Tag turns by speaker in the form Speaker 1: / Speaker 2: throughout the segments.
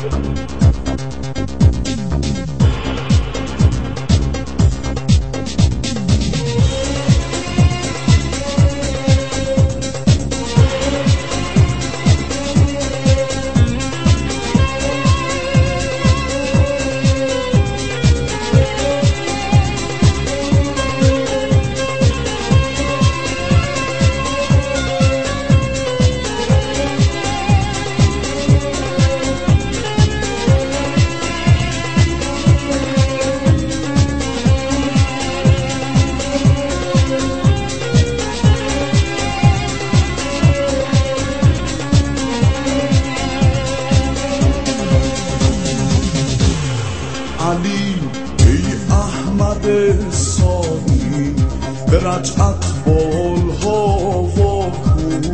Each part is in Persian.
Speaker 1: علی ای احمد ثانی به رجعت بالها واکن.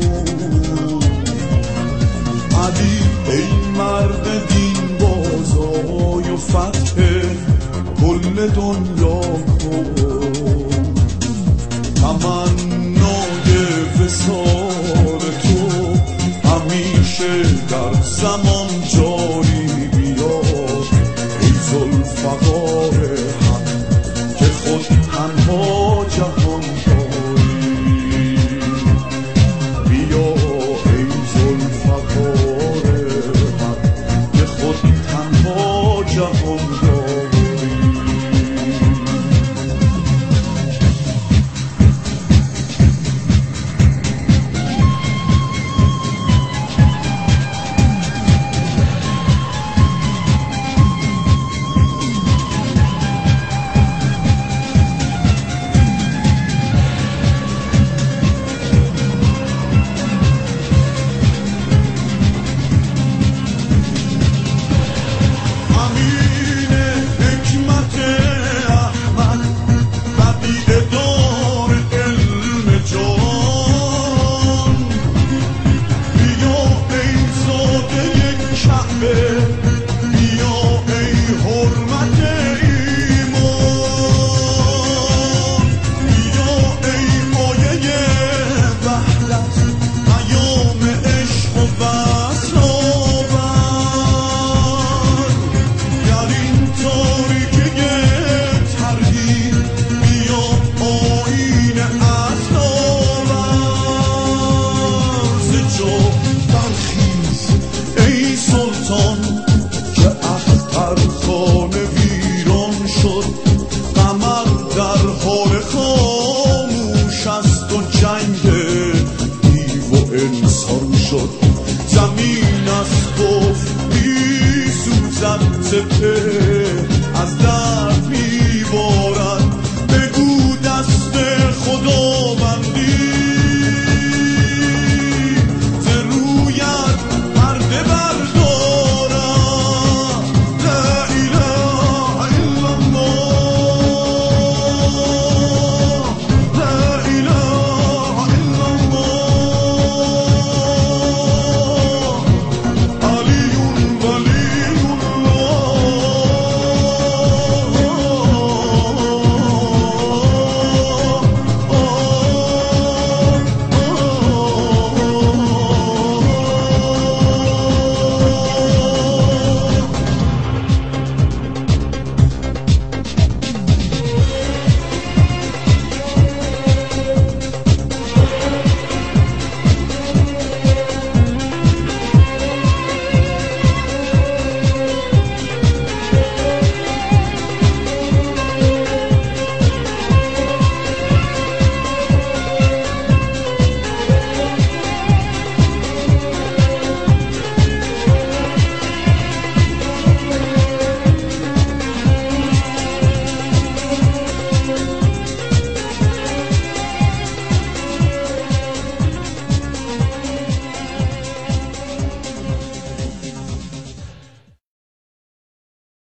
Speaker 1: علی ای مرد دین بازای و فتح کل دنیا کن. تمنای وصال تو همیشه در زمان جاری بیاد. ای ذوالفقار حق که خود تنها جهان داری، بیا ای ذوالفقار حق که خود تنها جهان داری. زمین از خوف می سوزد سپهر